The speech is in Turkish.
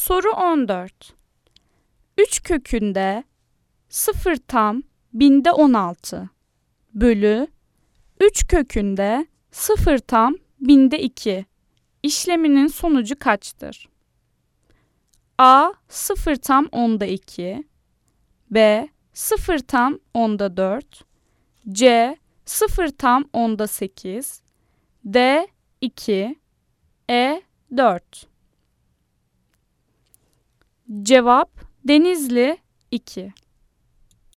Soru 14. 3 kökünde 0 tam binde 16 bölü 3 kökünde 0 tam binde 2 işleminin sonucu kaçtır? A 0 tam onda 2, B 0 tam onda 4, C 0 tam onda 8, D 2, E 4. Cevap Denizli 2.